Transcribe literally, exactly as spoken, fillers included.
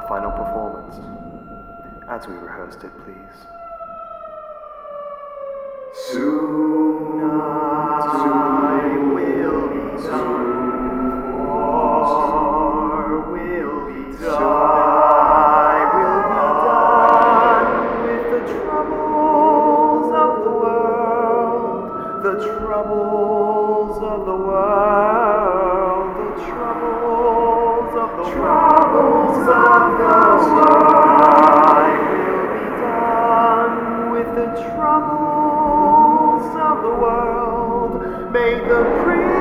final performance, as we rehearsed it, please. Soon I will be done, war will be done, I will be done with the troubles of the world, the troubles of the world, the troubles of the troubles of the world. I will be done with the troubles of the world. May the prince